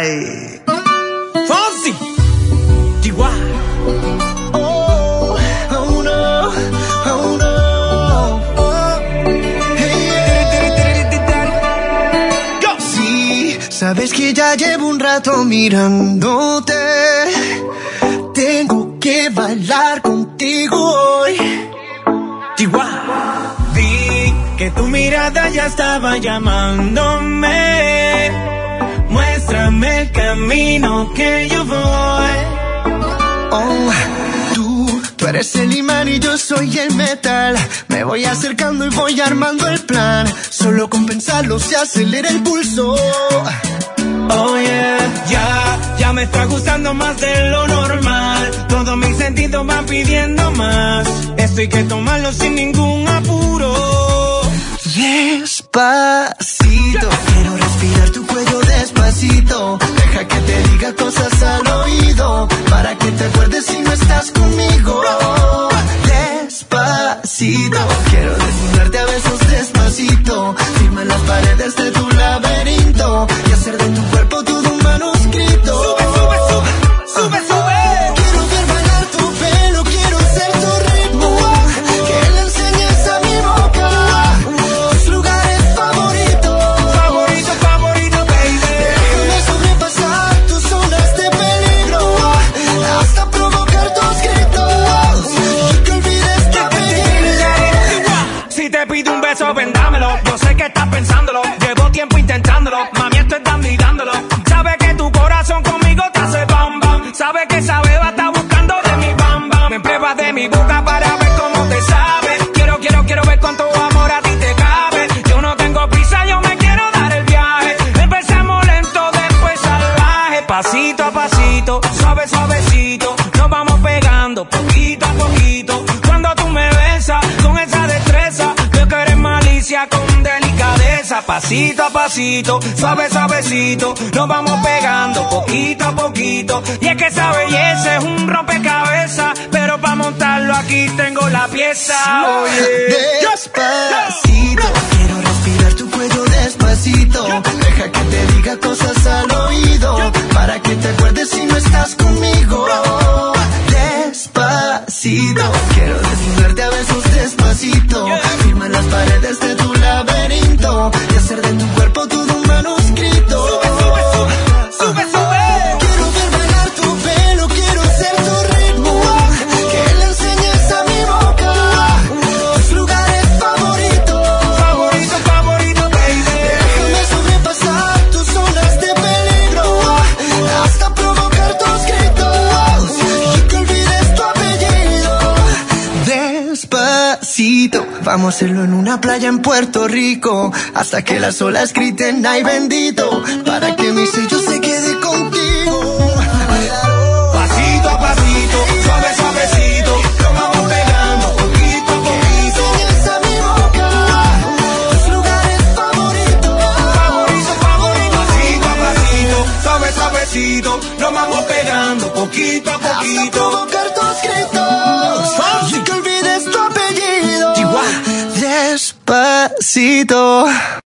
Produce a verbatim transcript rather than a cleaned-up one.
Ay. Fonsi. Chihuahua. Oh, oh no, oh no. Oh. Hey, Go. sí, sabes que ya llevo un rato mirándote. Tengo que bailar contigo hoy. Chihuahua. Vi que tu mirada ya estaba llamándome. Muéstrame el camino que yo voy. Oh, tú, tú eres el imán y yo soy el metal. Me voy acercando y voy armando el plan. Solo con pensarlo se acelera el pulso. Oh yeah, ya, ya me está gustando más de lo normal. Todos mis sentidos van pidiendo más. Esto hay que tomarlo sin ningún apuro. Despacito, quiero respirar tu cuello despacito. Deja que te diga cosas al oído, para que te acuerdes si no estás conmigo. Despacito, quiero desnudarte a besos despacito. Firma en las paredes de tu laberinto y hacer de tu cuerpo todo un manuscrito. Sube, sube, sube, sube, sube. Quiero ver bailar tu pelo, quiero ser tu ritmo. Que le enseñes a mi boca tus lugares favoritos. Favorito, favorito, baby. Déjame sobrepasar tus zonas de peligro hasta provocar tus gritos y que olvides tu apellido. Si te pido un beso, vendámelo. Yo sé que estás pensándolo. Llevo tiempo intentándolo. Mami, esto es dando y dándolo. Sabe que tu corazón conmigo te hace bam bam. Sabe que esa beba está buscando de mi bam bam. Me pruebas de mi boca para ver cómo te sabe. Quiero, quiero, quiero ver cuánto amor a ti te cabe. Yo no tengo prisa, yo me quiero dar el viaje. Empecemos lento, después salvaje. Pasito a pasito, suave, suavecito. Nos vamos pegando poquito a poquito. Cuando tú me besas con esa destreza, veo que eres malicia con delicadeza. Pasito a pasito, suave, suavecito. Nos vamos pegando poquito a poquito. Y es que esa belleza es un rompecabezas, pero para montarlo aquí tengo la pieza. Oye, Despacito, quiero respirar tu cuello despacito. Deja que te diga cosas al oído, para que te acuerdes si no estás conmigo. Despacito, quiero desnudarte a besos despacito. Firma en las paredes de tu laberinto y hacer de tu cuerpo todo un manuscrito. sube, sube, sube, sube. Quiero ver bailar tu pelo, quiero ser tu ritmo. Que le enseñes a mi boca tus lugares favoritos. Favorito, favorito, baby. Déjame sobrepasar tus zonas de peligro hasta provocar tus gritos y que olvides tu apellido. Despacito, vamos a hacerlo en una playa en Puerto Rico, hasta que las olas griten ay bendito, para que mi sello se quede contigo. Pasito a pasito, suave, suavecito. Nos vamos pegando poquito a poquito. Enseñas a mi boca tus lugares favoritos. Favorito, favorito. Pasito a pasito, suave, suavecito. Nos vamos pegando poquito a Hasta poquito. provocar tus gritos y que olvides tu apellido. Chihuahua. Despacito.